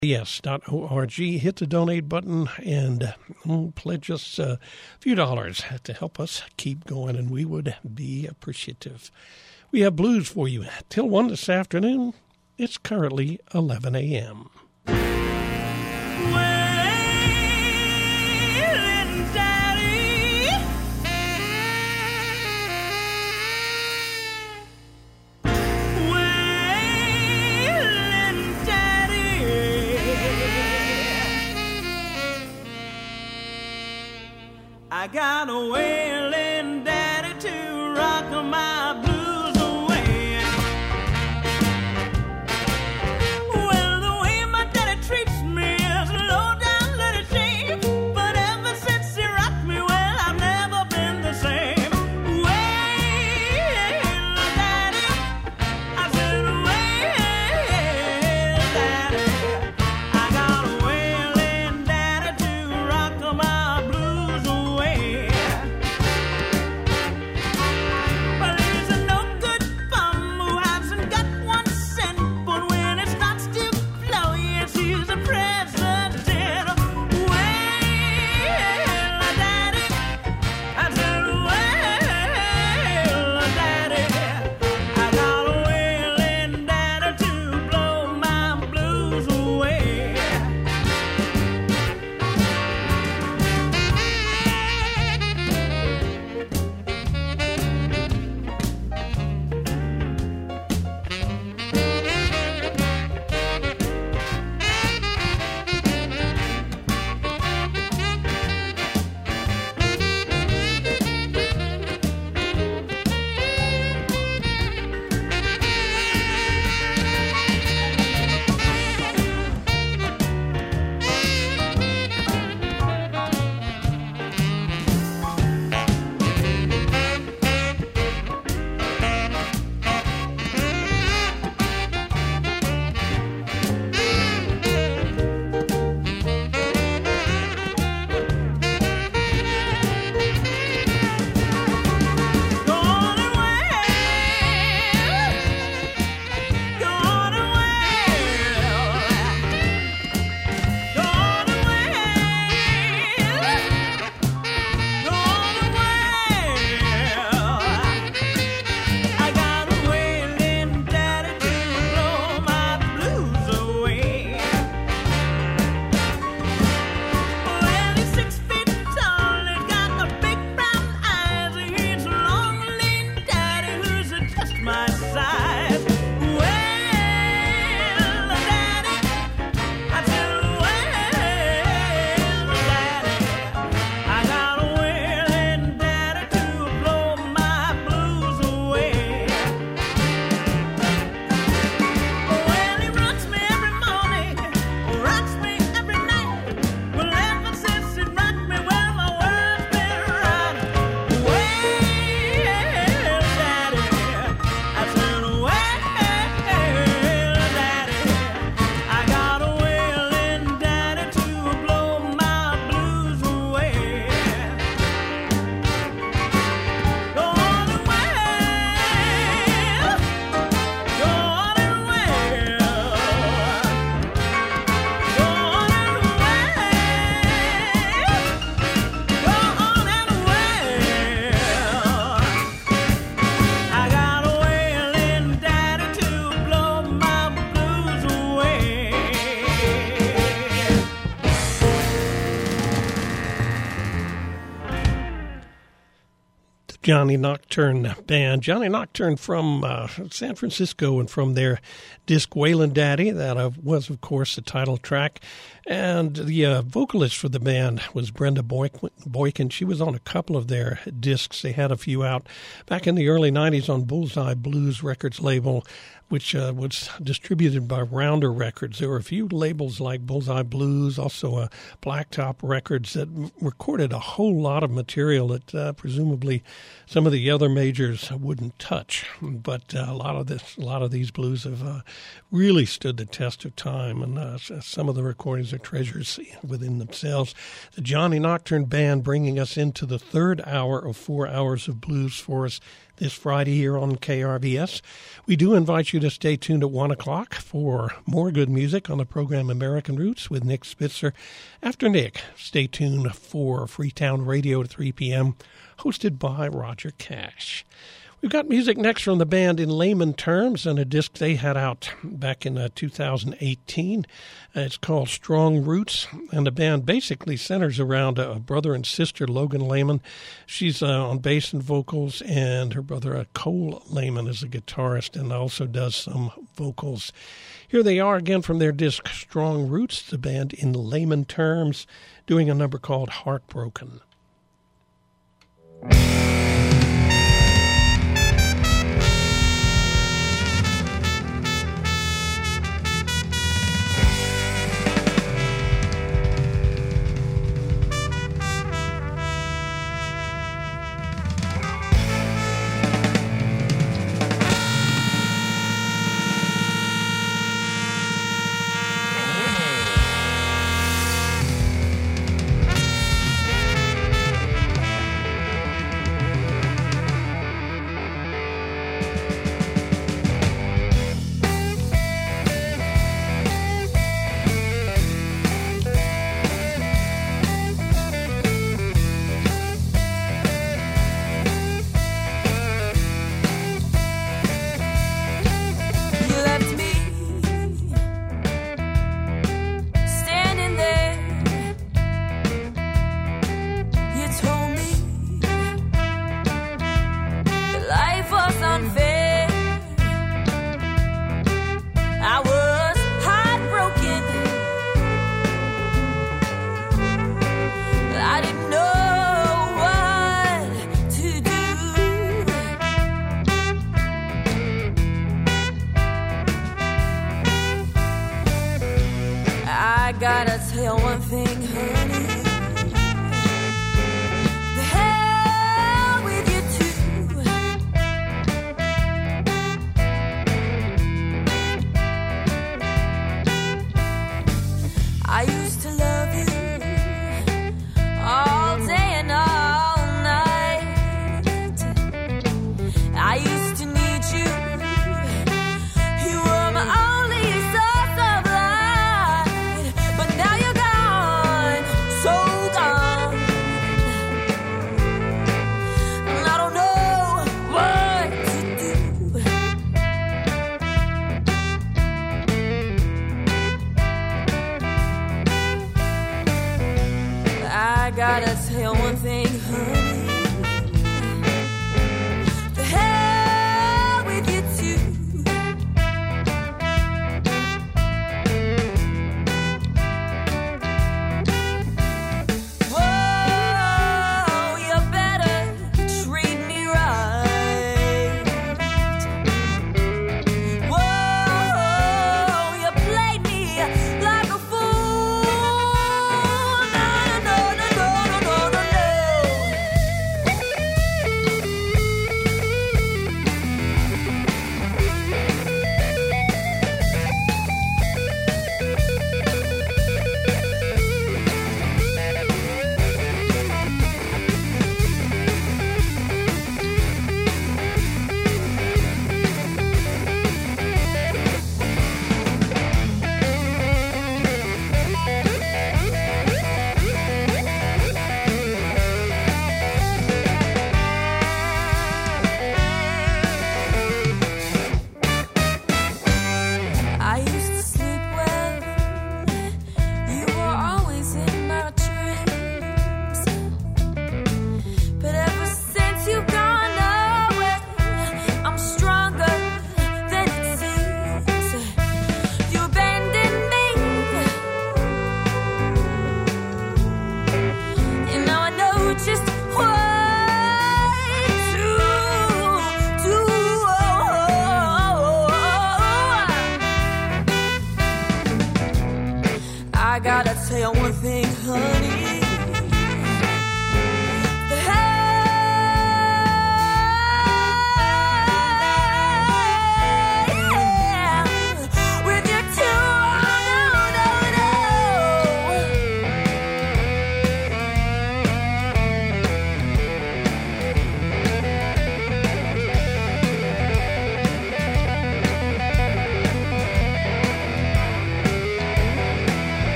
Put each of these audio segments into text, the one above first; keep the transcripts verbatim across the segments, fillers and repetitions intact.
yes dot org. Hit the donate button and um, pledge us a few dollars to help us keep going, and we would be appreciative. We have blues for you till one this afternoon. It's currently eleven a.m. I got a wailing daddy to rock my blues away. Well, the way my daddy treats me is a low down little shame. But ever since he rocked me, well, I've never been the same. Wail, daddy, I said, wail, daddy. I got a wailing daddy to rock my blues away. Well, he's a no good bum who hasn't got one cent, but when it starts to flow, yes, he's a president. Well, daddy, I said, well, daddy, I got a wailing daddy to blow my blues away. Gone away, gone away, gone away, I got a wailing daddy to blow my blues away. Well, he's six feet tall, he's got the big brown eyes. He's a long, lean daddy who's just my size. Well, daddy, I said, well, daddy, I got a wailing daddy to blow my blues away. Well, he rocks me every morning, rocks me every night. Well, ever since he rocked me, well, my world's been right. Well, daddy, I said, well, daddy, I got a wailing daddy to blow my blues away. Gone away, gone away, I got a wailing daddy to blow my blues away. The Johnny Nocturne Band. Johnny Nocturne from uh, San Francisco, and from their disc Waylon Daddy, that uh, was, of course, the title track. And the uh, vocalist for the band was Brenda Boykin. Boykin. She was on a couple of their discs. They had a few out back in the early nineties on Bullseye Blues Records label, which uh, was distributed by Rounder Records. There were a few labels like Bullseye Blues, also uh, Blacktop Records, that m- recorded a whole lot of material that uh, presumably some of the other majors wouldn't touch. But uh, a lot of this, a lot of these blues have uh, really stood the test of time, and uh, s- some of the recordings are treasures within themselves. The Johnny Nocturne Band bringing us into the third hour of four hours of blues for us this Friday here on K R V S. We do invite you to stay tuned at one o'clock for more good music on the program American Roots with Nick Spitzer. After Nick, stay tuned for Freetown Radio at three p.m., hosted by Roger Cash. We've got music next from the band In Layman Terms and a disc they had out back in uh, two thousand eighteen. Uh, it's called Strong Roots, and the band basically centers around a brother and sister, Logan Layman. She's uh, on bass and vocals, and her brother uh, Cole Layman is a guitarist and also does some vocals. Here they are again from their disc Strong Roots, the band In Layman Terms, doing a number called Heartbroken.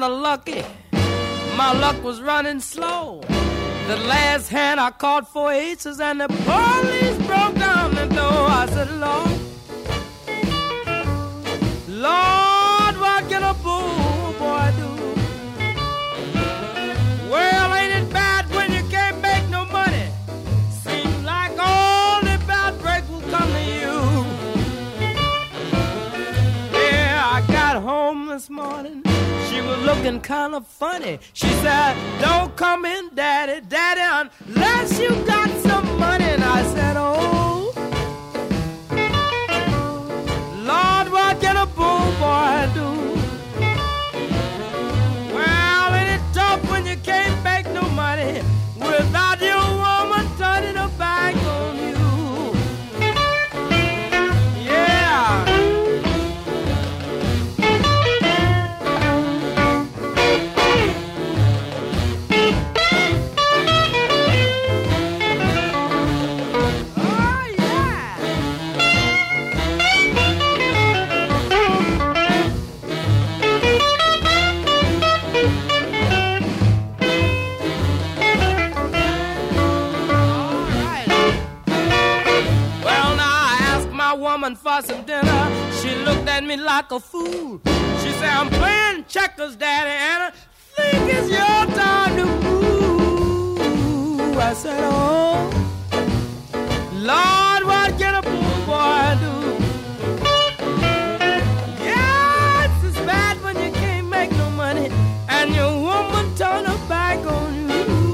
lucky. My luck was running slow. The last hand I caught four aces and the police broke down the door. I said, Lord, Lord, what can a bull boy do? Well, ain't it bad when you can't make no money? Seems like all the bad break will come to you. Yeah, I got home this morning. She was looking kind of funny. She said, don't come in, Daddy, Daddy, unless you got some money. And I said, oh, Lord, what can a bull boy do? Well, ain't it tough when you can't make no money without your woman turning her back on you? Yeah. For some dinner, she looked at me like a fool. She said, I'm playing checkers, Daddy, and I think it's your time to move. I said, oh, Lord, what can a poor boy do? Yeah, it's as bad when you can't make no money and your woman turn her back on you.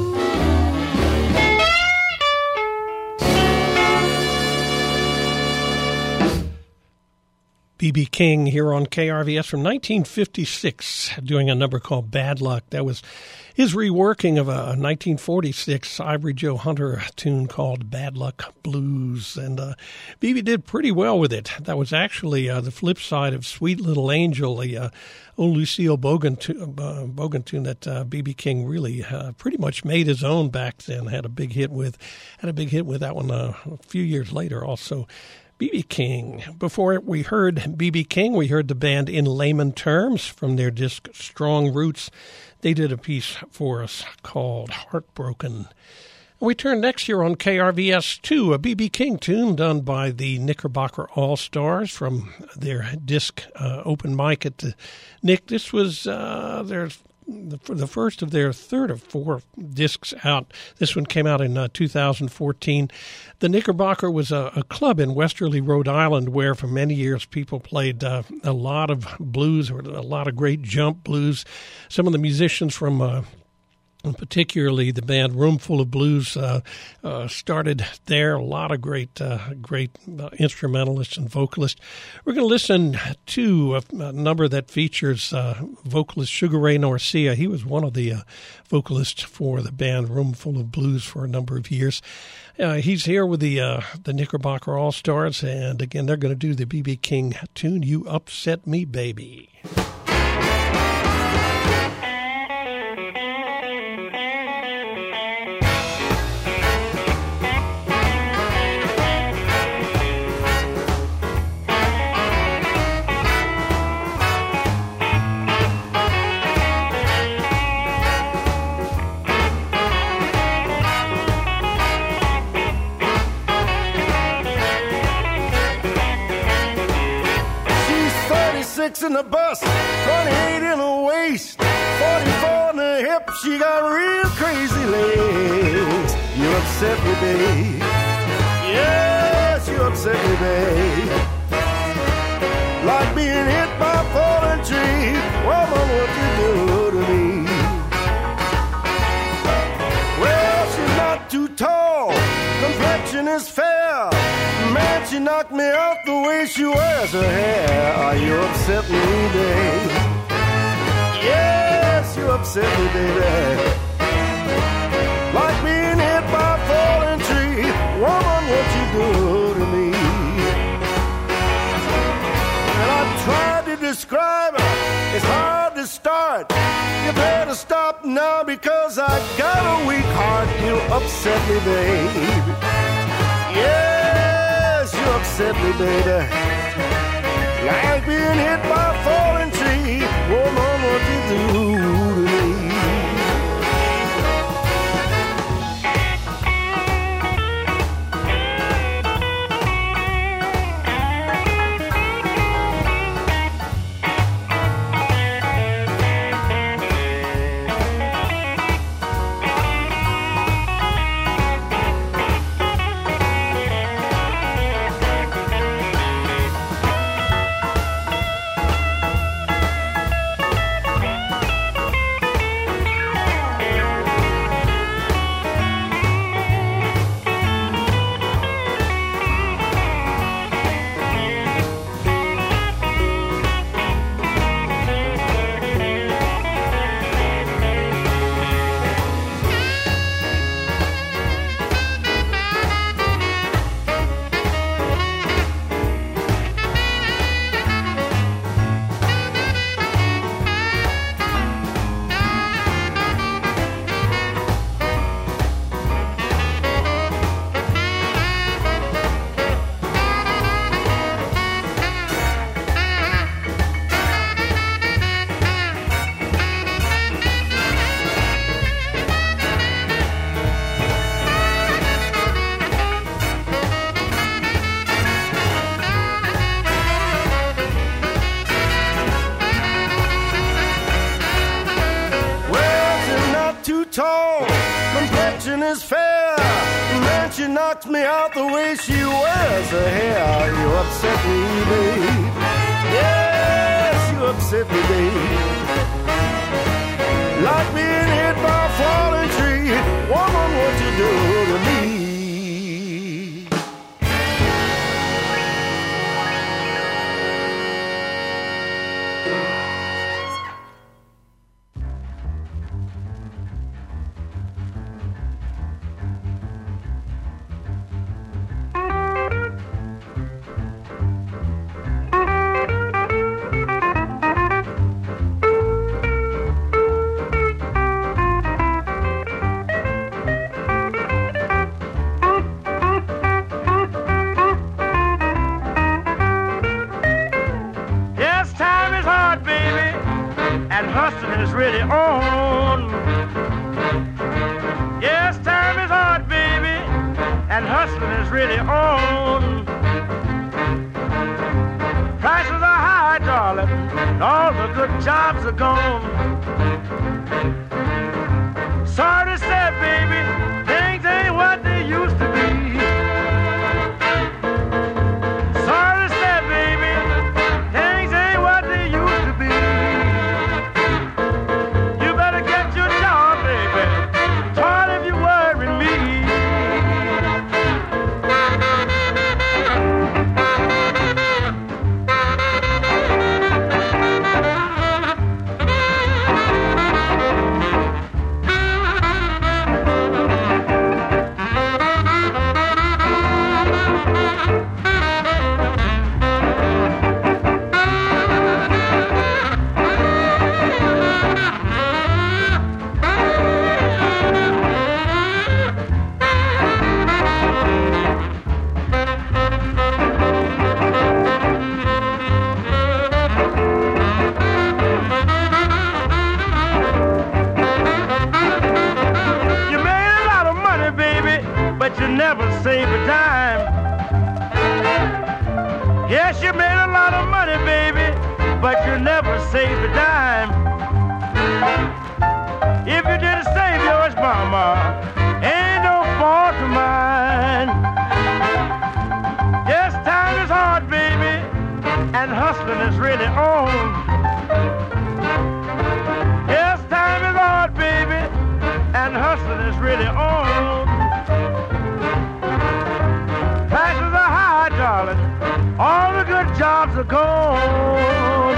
B B King here on K R V S from nineteen fifty-six, doing a number called Bad Luck. That was his reworking of a nineteen forty-six Ivory Joe Hunter tune called Bad Luck Blues. And uh, B B did pretty well with it. That was actually uh, the flip side of Sweet Little Angel, the uh, old Lucille Bogan, tu- uh, Bogan tune that uh, B B King really uh, pretty much made his own back then. Had a big hit with, had a big hit with that one uh, a few years later also. B B King. Before we heard B B King, we heard the band In Layman Terms from their disc Strong Roots. They did a piece for us called Heartbroken. We turn next year on K R V S to a B B King tune done by the Knickerbocker All-Stars from their disc uh, Open Mic at the Nick. This was uh, their for the first of their third or four discs out. This one came out in uh, two thousand fourteen. The Knickerbocker was a, a club in Westerly, Rhode Island, where for many years people played uh, a lot of blues, or a lot of great jump blues. Some of the musicians from uh, particularly the band Roomful of Blues uh, uh, started there. A lot of great, uh, great uh, instrumentalists and vocalists. We're going to listen to a, a number that features uh, vocalist Sugar Ray Norcia. He was one of the uh, vocalists for the band Roomful of Blues for a number of years. Uh, he's here with the uh, the Knickerbocker All-Stars, and again, they're going to do the B B King tune, You Upset Me, Baby. In the bust, twenty-eight in the waist, forty-four in the hip, she got real crazy legs. You upset me, babe. Yes, you upset me, babe. Like being hit by a falling tree. Woman, what you do to me? Well, she's not too tall, complexion is fair. Man, she knocked me out the way she wears her hair. Are you upset me, babe? Yes, you upset me, baby. Like being hit by a falling tree. Woman, what you do to me? And I tried to describe her. It's hard to start. You better stop now because I got a weak heart. You upset me, babe. Yeah. You upset me, baby. Like being hit by a falling tree. Woman, what you do knocks me out the way she wears her hair. You upset me, babe. Yes, you upset me, babe. Like being hit by a falling tree. Woman, what you do to me? Is really on. Yes, time is hard, baby, and hustling is really on. Prices are high, darling, and all the good jobs are gone. Sorry to say, baby, things ain't what they used to be. Sorry to say, baby, things ain't what they used to be. Save a dime. Yes, you made a lot of money, baby, but you never saved a dime. If you didn't save yours, mama, ain't no fault of mine. Yes, time is hard, baby, and hustling is really on. Yes, time is hard, baby, and hustling is really on. Prices are high, darling. All the good jobs are gone.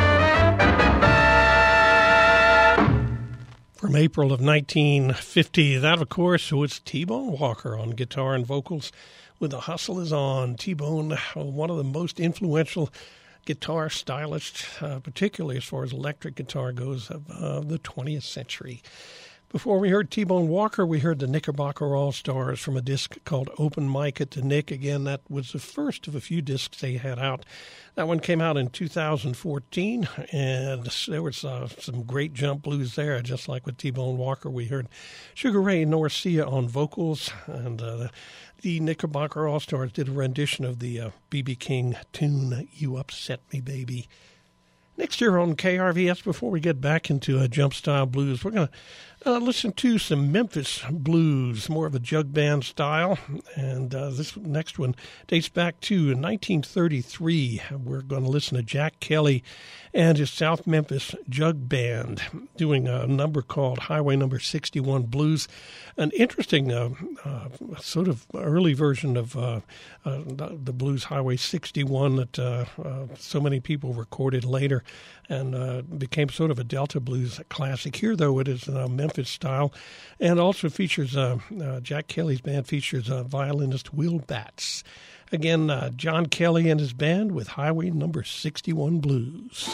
From April of nineteen fifty, that, of course, was T-Bone Walker on guitar and vocals with The Hustle Is On. T-Bone, one of the most influential guitar stylists, uh, particularly as far as electric guitar goes, of uh, the twentieth century. Before we heard T-Bone Walker, we heard the Knickerbocker All-Stars from a disc called Open Mic at the Nick. Again, that was the first of a few discs they had out. That one came out in two thousand fourteen, and there was uh, some great jump blues there. Just like with T-Bone Walker, we heard Sugar Ray Norcia on vocals, and uh, the Knickerbocker All-Stars did a rendition of the uh, B B King tune, You Upset Me, Baby. Next year on K R V S, before we get back into uh, jump style blues, we're going to uh, listen to some Memphis blues, more of a jug band style. And uh, this next one dates back to nineteen thirty-three. We're going to listen to Jack Kelly and his South Memphis Jug Band doing a number called Highway Number sixty-one Blues. An interesting uh, uh, sort of early version of uh, uh, the blues Highway sixty-one that uh, uh, so many people recorded later and uh, became sort of a Delta blues classic. Here, though, it is uh, Memphis style, and also features uh, uh, Jack Kelly's band features uh, violinist Will Batts. Again, uh, John Kelly and his band with Highway Number sixty-one Blues.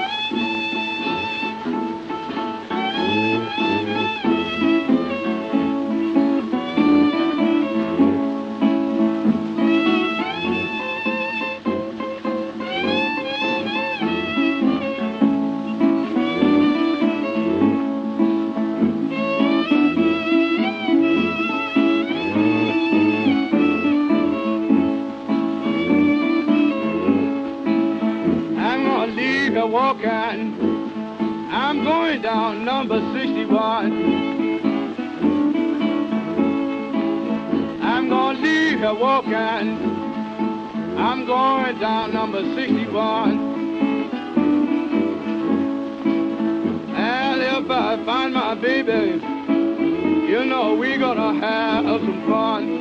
Walking, I'm going down number sixty-one. I'm gonna leave here walking. I'm going down number sixty-one. And if I find my baby, you know we gonna have some fun.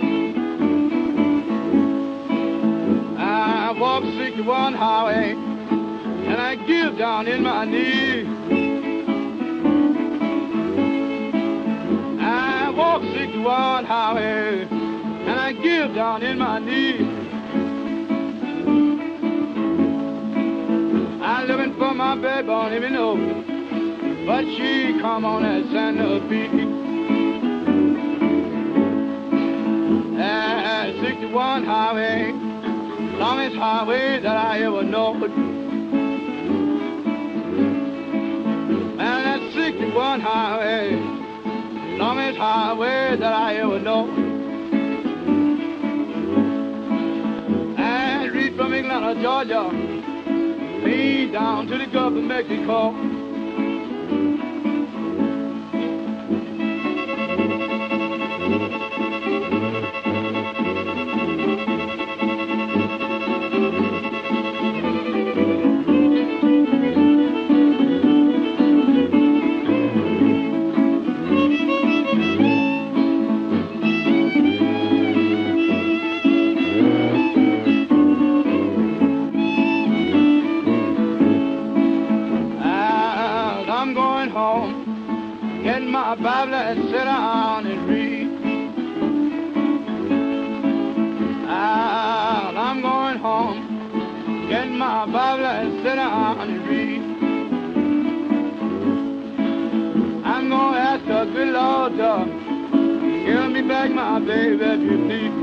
I walk sixty-one highway, and I give down in my knee. I walk sixty-one highway, and I give down in my knee. I'm looking for my baby, don't even know, but she come on that Santa Fe. And sixty-one highway, longest highway that I ever know. And that sixty-one highway, longest highway that I ever know. And reach from Atlanta, Georgia, me down to the Gulf of Mexico. My Bible and sit down and read. Ah, I'm going home, get my Bible and sit down and read. I'm gonna ask the good Lord to give me back my baby if you please.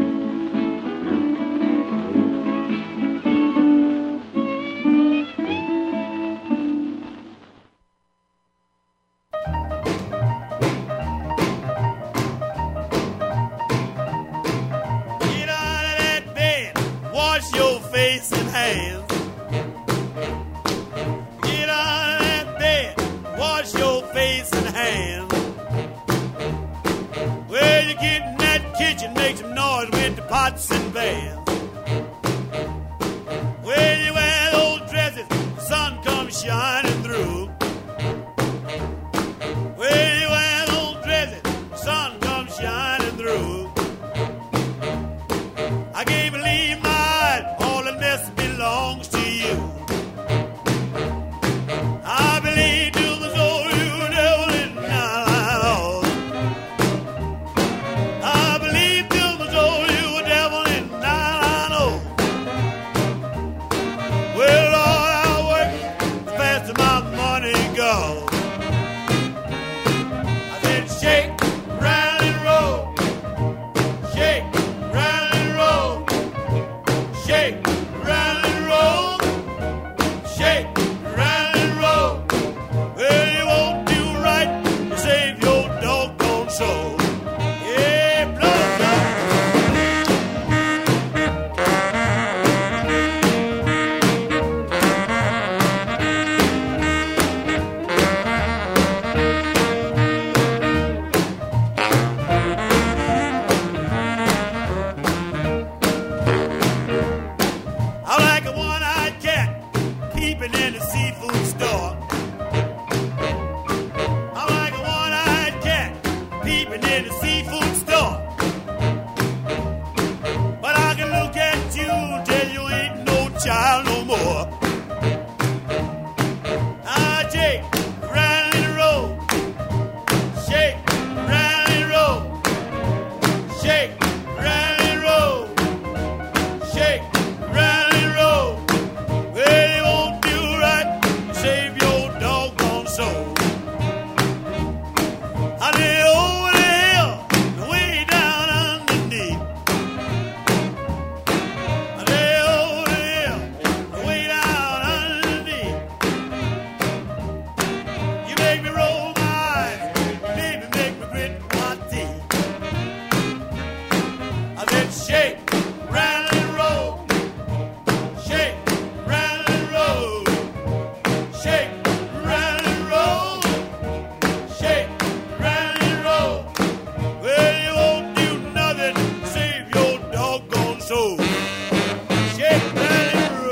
soul. Shake, rattle,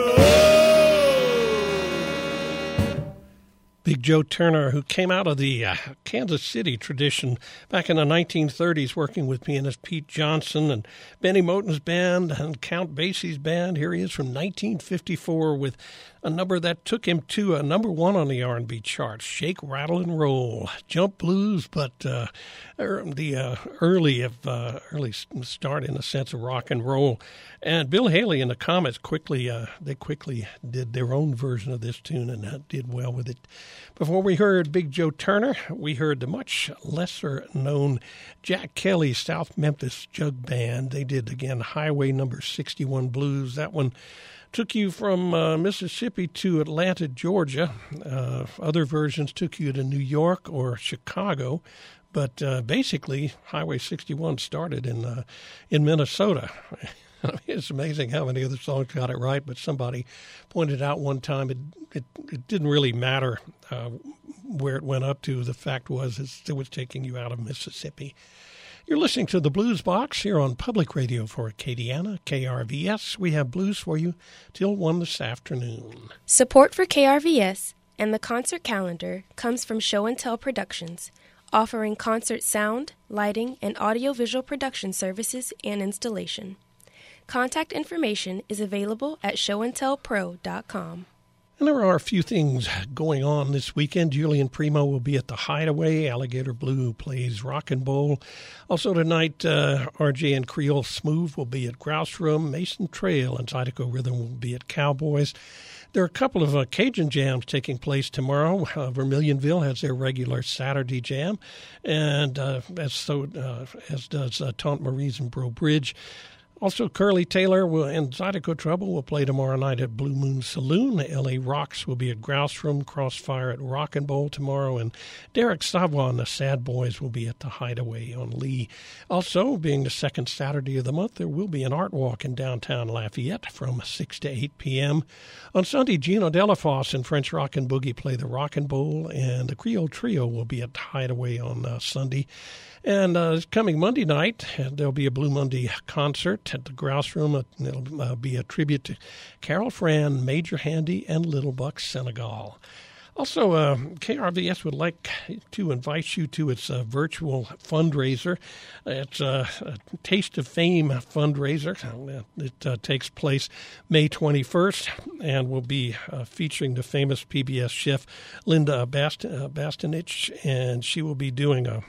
roll. Big Joe Turner, who came out of the uh, Kansas City tradition back in the nineteen thirties, working with pianist Pete Johnson and Benny Moten's band and Count Basie's band. Here he is from nineteen fifty-four with a number that took him to a number one on the R and B charts, Shake, Rattle, and Roll. Jump blues, but uh, er, the uh, early of uh, early start in the sense of rock and roll. And Bill Haley and the Comets quickly, uh, they quickly did their own version of this tune and uh, did well with it. Before we heard Big Joe Turner, we heard the much lesser-known Jack Kelly South Memphis Jug Band. They did, again, Highway Number sixty-one Blues. That one took you from uh, Mississippi to Atlanta, Georgia. Uh, other versions took you to New York or Chicago. But uh, basically, Highway sixty-one started in uh, in Minnesota. I mean, it's amazing how many other songs got it right, but somebody pointed out one time it it, it didn't really matter uh, where it went up to. The fact was it was taking you out of Mississippi. You're listening to the Blues Box here on Public Radio for Acadiana, K R V S. We have blues for you till one this afternoon. Support for K R V S and the concert calendar comes from Show and Tell Productions, offering concert sound, lighting, and audiovisual production services and installation. Contact information is available at show and tell pro dot com. And there are a few things going on this weekend. Julian Primo will be at the Hideaway. Alligator Blue plays Rock and Bowl. Also tonight, uh, R J and Creole Smooth will be at Grouse Room. Mason Trail and Zydeco Rhythm will be at Cowboys. There are a couple of uh, Cajun jams taking place tomorrow. Uh, Vermilionville has their regular Saturday jam, and uh, as so uh, as does uh, Tante Marie's and Bro Bridge. Also, Curly Taylor will, and Zydeco Trouble will play tomorrow night at Blue Moon Saloon. L A Rocks will be at Grouse Room, Crossfire at Rock and Bowl tomorrow, and Derek Savoy and the Sad Boys will be at the Hideaway on Lee. Also, being the second Saturday of the month, there will be an art walk in downtown Lafayette from six to eight p.m. On Sunday, Gino Delafosse and French Rock and Boogie play the Rock and Bowl, and the Creole Trio will be at the Hideaway on uh, Sunday. And uh, coming Monday night, there'll be a Blue Monday concert at the Grouse Room. It'll uh, be a tribute to Carol Fran, Major Handy, and Little Buck Senegal. Also, uh, K R V S would like to invite you to its uh, virtual fundraiser. It's uh, a Taste of Fame fundraiser. It uh, takes place May twenty-first and will be uh, featuring the famous P B S chef Linda Bast- uh, Bastanich, and she will be doing a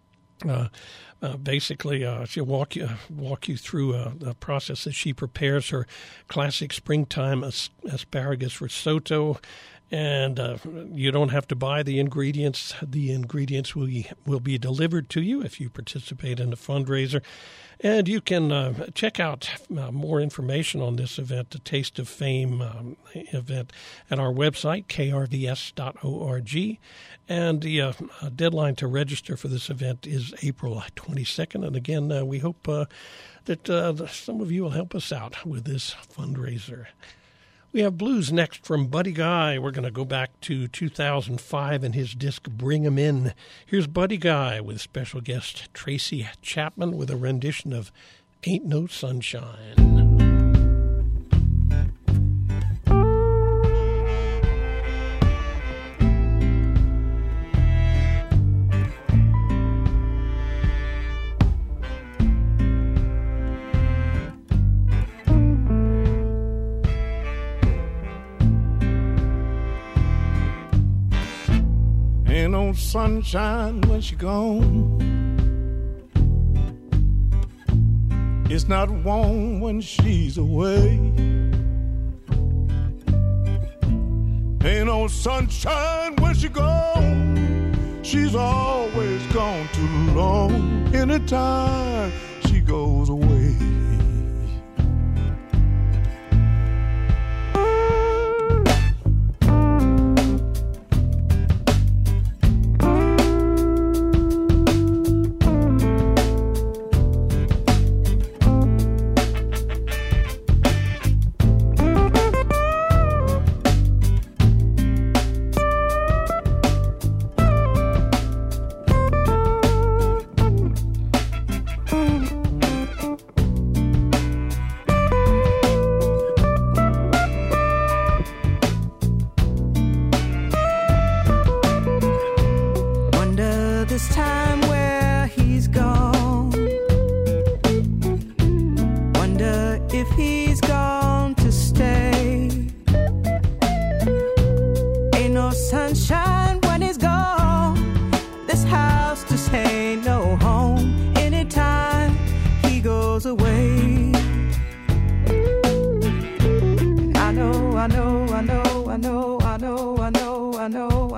Uh, uh, basically, uh, she'll walk you walk you through uh, the process as she prepares her classic springtime as- asparagus risotto. And uh, you don't have to buy the ingredients. The ingredients will be, will be delivered to you if you participate in the fundraiser. And you can uh, check out uh, more information on this event, the Taste of Fame um, event, at our website, k r v s dot org. And the uh, deadline to register for this event is April twenty-second. And again, uh, we hope uh, that uh, some of you will help us out with this fundraiser. We have blues next from Buddy Guy. We're going to go back to two thousand five and his disc Bring 'Em In. Here's Buddy Guy with special guest Tracy Chapman with a rendition of Ain't No Sunshine. Ain't no sunshine when she gone. It's not warm when she's away. Ain't no sunshine when she gone. She's always gone too long. Anytime she goes away.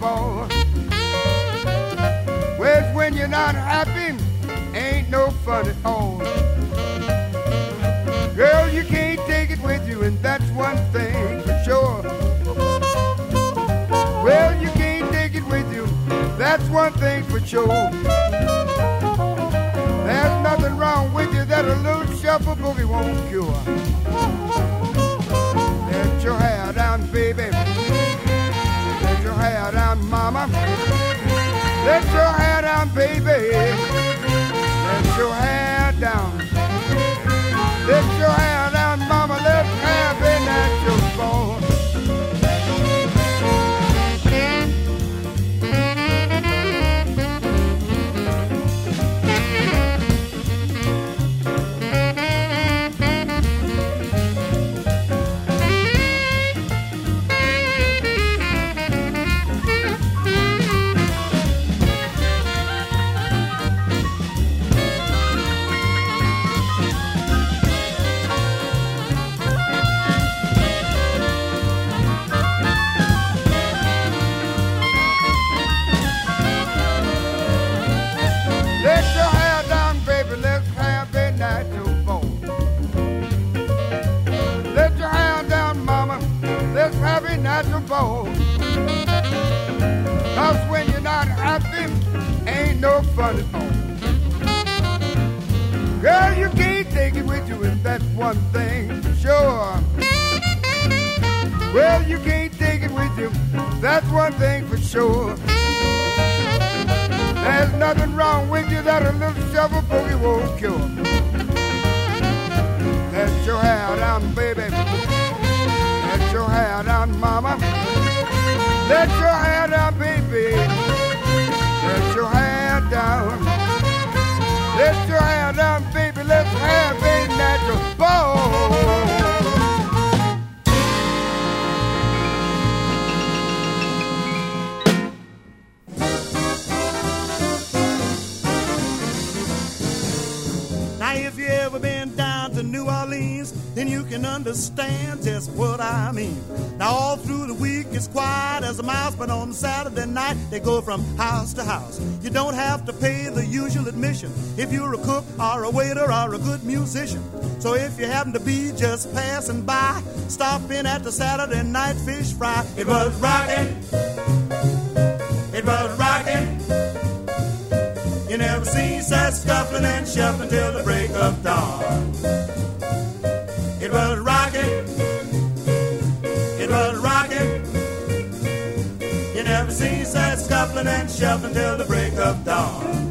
fall. Well, when you're not happy, ain't no fun at all. Girl, you can't take it with you, and that's one thing for sure. Well, you can't take it with you, that's one thing for sure. There's nothing wrong with you that a little shuffle boogie won't cure. Let your hair down, baby. Let your hair down, mama. Let your hair down, baby. Let your hair down. Let your hair down, mama. Let hair be natural born. Cause when you're not happy, ain't no fun at all. Girl, you can't take it with you, and that's one thing for sure. Well, you can't take it with you, that's one thing for sure. There's nothing wrong with you that a little shovel boogie won't cure. Let your hair down, baby. Let your hair down, mama. Let your hair down, baby. Let your hair down. Let your hair down, baby. Let's have a natural ball. Now, if you ever been down to New Orleans, then you can understand just what I mean. Now, all through the week it's quiet as a mouse, but on Saturday night they go from house to house. You don't have to pay the usual admission if you're a cook or a waiter or a good musician. So if you happen to be just passing by, stop in at the Saturday night fish fry. It was rockin', it was rockin'. You never seen such scuffling and shuffling till the break of dawn. It was rockin', it was rockin'. You never seen such scuffling and shuffling till the break of dawn.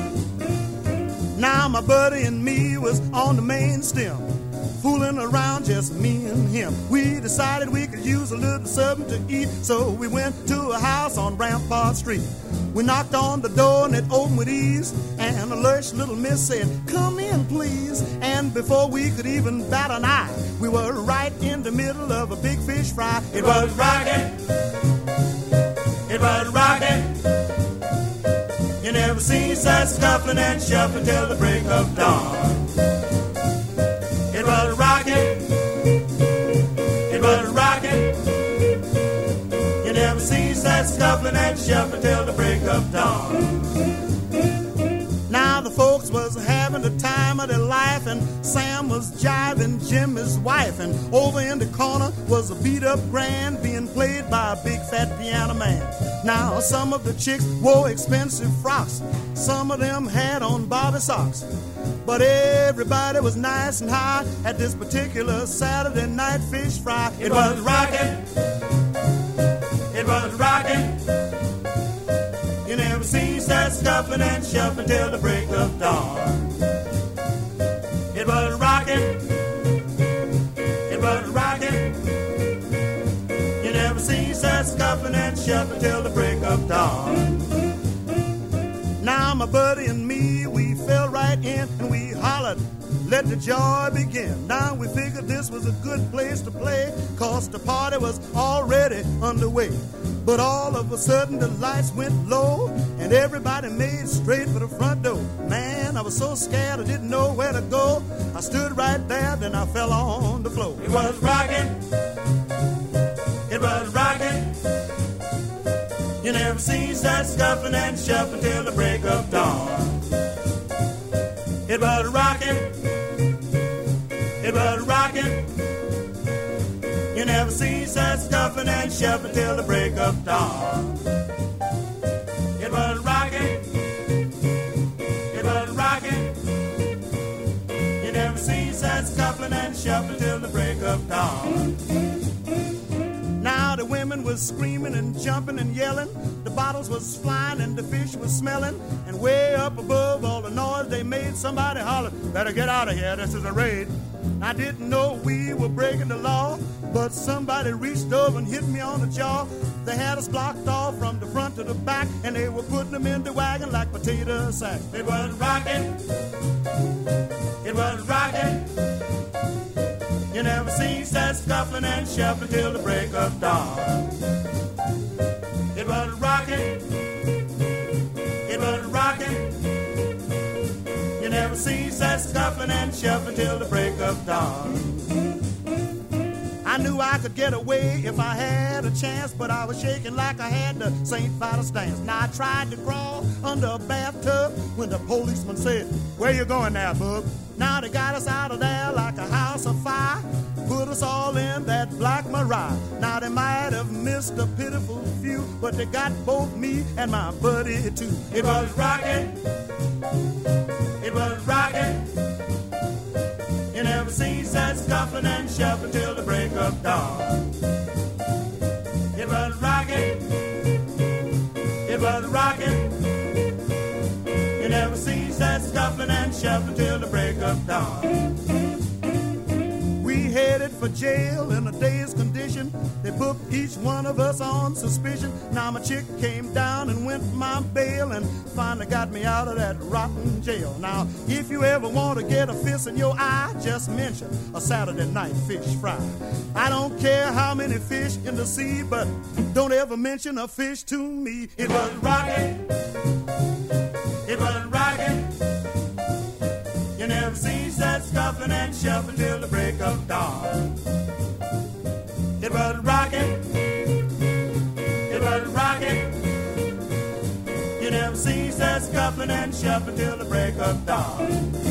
Now my buddy and me was on the main stem, fooling around, just me and him. We decided we could use a little something to eat, so we went to a house on Rampart Street. We knocked on the door and it opened with ease, and a lush little miss said, "Come in, please." And before we could even bat an eye, we were right in the middle of a big fish fry. It was rockin', it was rockin'. You never seen such scuffling and shuffling till the break of dawn. It was rockin', it was rockin'. You never seen such scuffling and shuffling till the break of dawn. Now the folks was having the time of their life, and Sam was jiving Jim, his wife, and over in the corner was a beat-up grand being played by a big fat piano man. Now some of the chicks wore expensive frocks, some of them had on Bobby socks, but everybody was nice and high at this particular Saturday night fish fry. It was rockin', it was rockin'. You never seen such scuffling and shuffling till the break of dawn. It was rockin', it was rockin'. You never seen such scuffling and shuffling till the break of dawn. Now my buddy and me, we fell right in and we hollered, "Let the joy begin." Now we figured this was a good place to play, 'cause the party was already underway. But all of a sudden the lights went low and everybody made straight for the front door. Man, I was so scared I didn't know where to go. I stood right there, then I fell on the floor. It was rockin', it was rockin'. You never cease that scuffling and shuffling till the break of dawn. It was rocking, it was rocking. You never cease that scuffling and shuffling till the break of dawn. It was rocking, it was rocking. You never cease that scuffling and shuffling till the break of dawn. Now the women was screaming and jumping and yelling. The bottles was flying and the fish was smelling. And way up above all the noise they made, somebody hollered, better get out of here, this is a raid. I didn't know we were breaking the law, but somebody reached over and hit me on the jaw. They had us blocked off from the front to the back, and they were putting them in the wagon like potato sack. It was rocking, it was rocking. You never cease that scuffling and shuffling till the break of dawn. It was rocking, it was rocking. You never cease that scuffling and shuffling till the break of dawn. I knew I could get away if I had a chance, but I was shaking like I had the Saint Vitus dance. Now I tried to crawl under a bathtub when the policeman said, where you going now, bub? Now they got us out of there like a house of fire, put us all in that black Mariah. Now they might have missed a pitiful few, but they got both me and my buddy too. It was rocking, it was rocking. You never cease that scuffling and shuffling till the break of dawn. It was rocking, it was rocking. You never cease that scuffling and shuffling till the break of dawn. We headed for jail in a day's condition. They put each one of us on suspicion. Now my chick came down and went my bail and finally got me out of that rotten jail. Now, if you ever want to get a fist in your eye, just mention a Saturday night fish fry. I don't care how many fish in the sea, but don't ever mention a fish to me. It was rocking, it was rocking. You never cease that scuffling and shuffling till the break of dawn. It was rocking, it was rocking. You never cease that scuffling and shuffling till the break of dawn.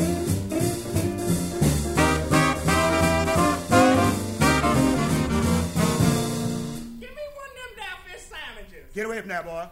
Give me one of them down fish sandwiches. Get away from that, boy.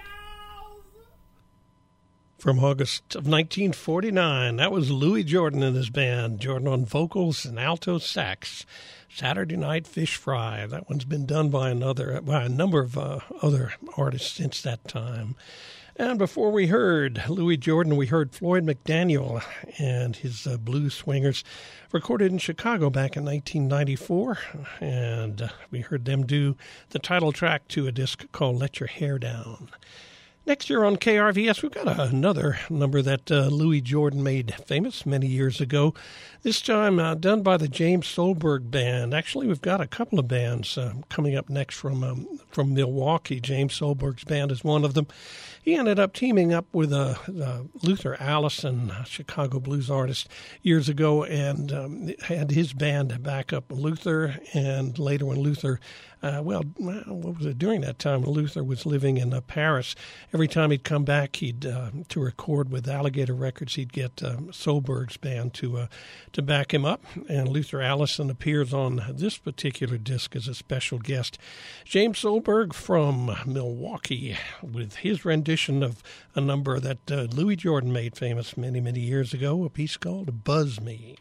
From August of nineteen forty-nine, that was Louis Jordan and his band. Jordan on vocals and alto sax. Saturday Night Fish Fry. That one's been done by another, by a number of uh, other artists since that time. And before we heard Louis Jordan, we heard Floyd McDaniel and his uh, Blues Swingers, recorded in Chicago back in nineteen ninety-four. And uh, we heard them do the title track to a disc called Let Your Hair Down. Next year on K R V S, we've got another number that uh, Louis Jordan made famous many years ago, this time uh, done by the James Solberg Band. Actually, we've got a couple of bands uh, coming up next from um, from Milwaukee. James Solberg's band is one of them. He ended up teaming up with uh, uh, Luther Allison, a Chicago blues artist, years ago, and um, had his band back up Luther, and later when Luther Uh, well, what was it? During that time, Luther was living in uh, Paris. Every time he'd come back, he'd uh, to record with Alligator Records, he'd get uh, Solberg's band to uh, to back him up. And Luther Allison appears on this particular disc as a special guest. James Solberg from Milwaukee with his rendition of a number that uh, Louis Jordan made famous many, many years ago, a piece called Buzz Me.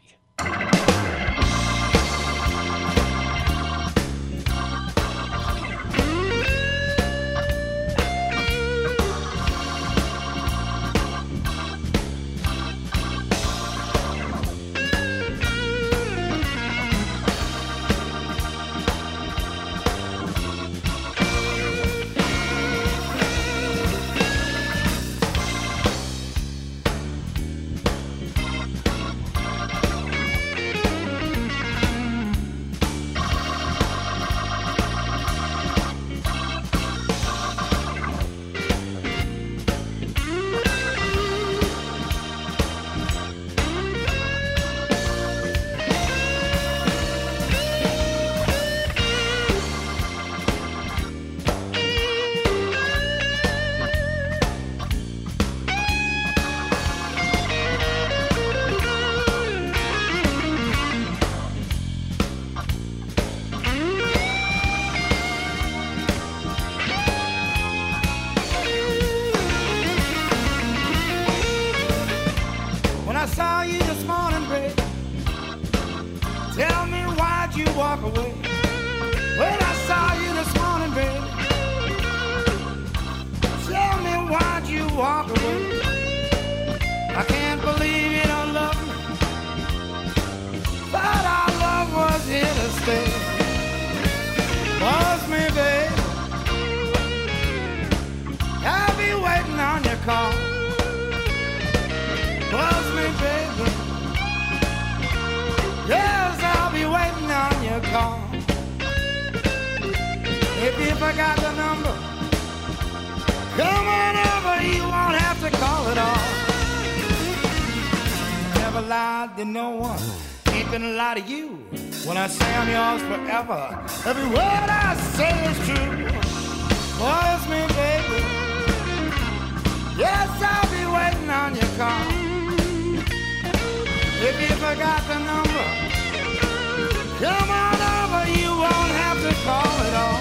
Thank you. away. When I saw you this morning, baby, tell me why'd you walk away? I can't believe you don't love me, but our love was here to stay. Was me, baby, I'll be waiting on your call. Was me, baby, yes, I'll be waiting on your call. If you forgot the number, come on over, you won't have to call it all. Never lied to no one, ain't gonna lie to you. When I say I'm yours forever, every word I say is true. Was me, baby, yes, I'll be waiting on your call. If you forgot the number, come on over, you won't have to call it all.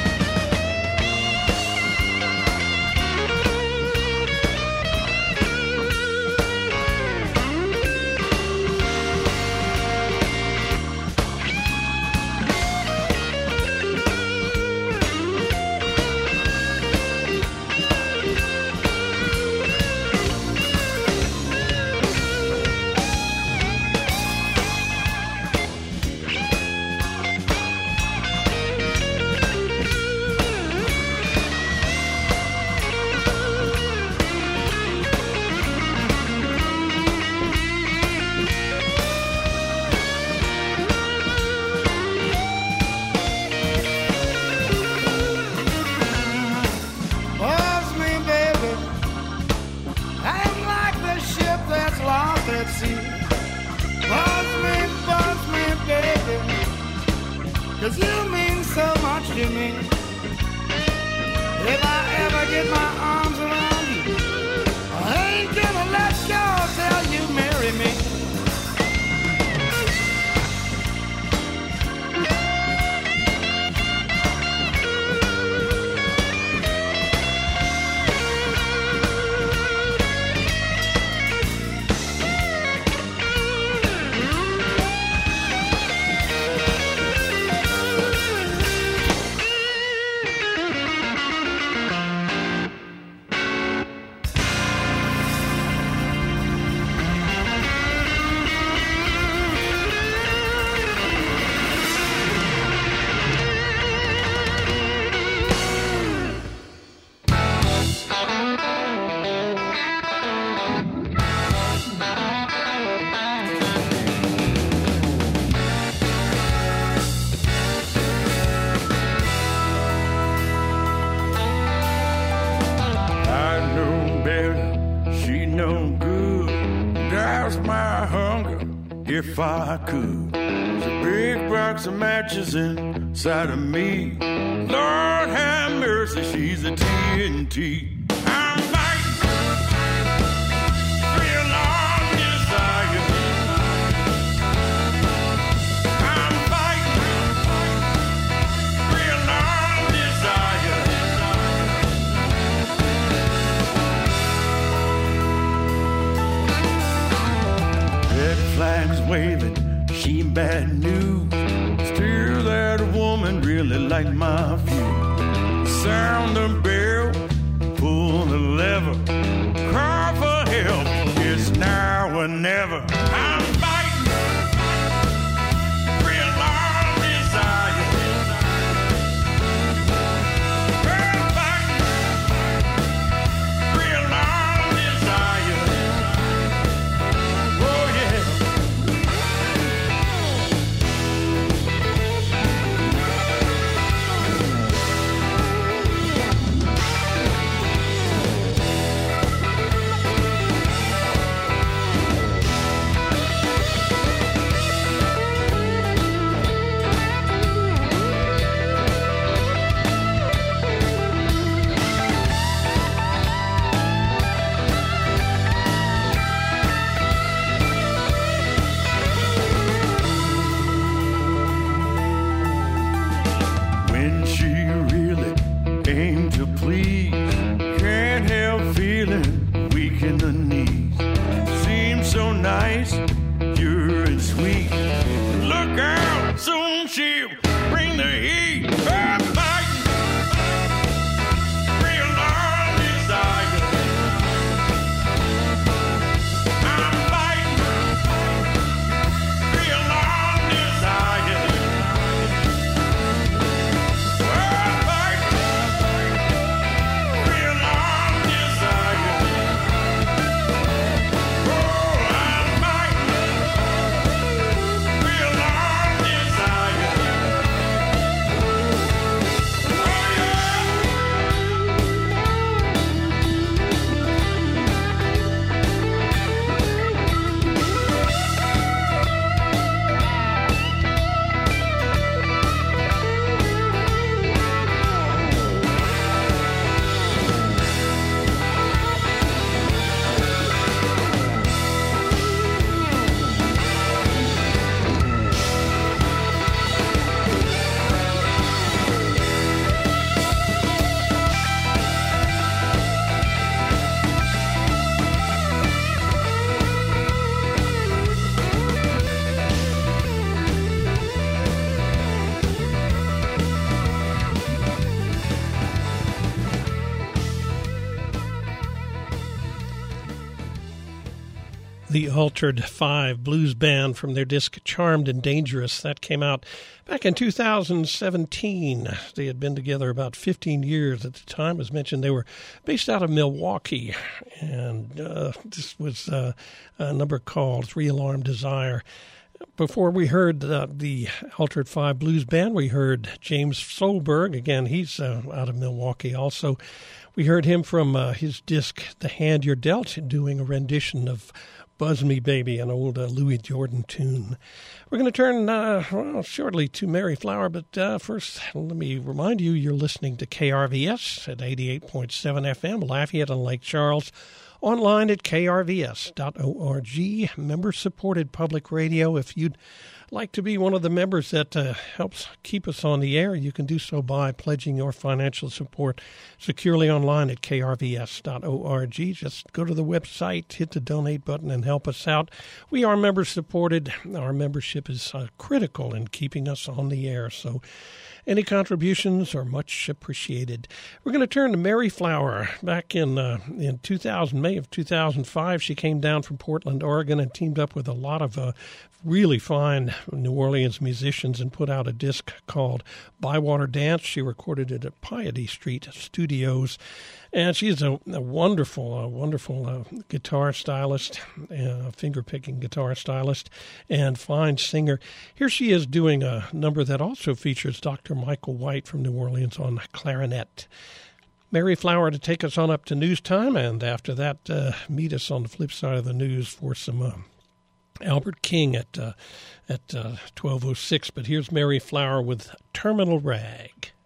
Cause you mean so much to me. If I ever get my arms around you, I ain't gonna let go till you marry me. If I could, there's a big box of matches inside of me. Lord have mercy, she's a T N T. I'm fighting real long desire. I'm fighting real long desire. Red flags waving, she bad news. Still that woman really like my view. Sound the bell, pull the lever, cry for help, it's now or never. I'm fighting real long desire. I'm fighting real long desire. Oh yeah. the Altered Five Blues Band from their disc Charmed and Dangerous. That came out back in two thousand seventeen. They had been together about fifteen years at the time. As mentioned, they were based out of Milwaukee, and uh, this was uh, a number called Three Alarm Desire. Before we heard uh, the Altered Five Blues Band, we heard James Solberg. Again, he's uh, out of Milwaukee also. We heard him from uh, his disc, The Hand You're Dealt, doing a rendition of Buzz Me Baby, an old uh, Louis Jordan tune. We're going to turn uh, well, shortly to Mary Flower, but uh, first let me remind you, you're listening to K R V S at eighty-eight point seven F M, Lafayette and Lake Charles, online at k r v s dot org, member-supported public radio. If you'd like to be one of the members that uh, helps keep us on the air, you can do so by pledging your financial support securely online at k r v s dot org. Just go to the website, hit the donate button, and help us out. We are member-supported. Our membership is uh, critical in keeping us on the air, so any contributions are much appreciated. We're going to turn to Mary Flower. Back in uh, in two thousand, May of two thousand five, she came down from Portland, Oregon, and teamed up with a lot of uh, really fine New Orleans musicians and put out a disc called Bywater Dance. She recorded it at Piety Street Studios. And she's a, a wonderful, a wonderful uh, guitar stylist, uh, finger-picking guitar stylist, and fine singer. Here she is doing a number that also features Doctor Michael White from New Orleans on clarinet. Mary Flower to take us on up to news time, and after that, uh, meet us on the flip side of the news for some uh, Albert King at uh, at uh, twelve oh six. But here's Mary Flower with Terminal Rag.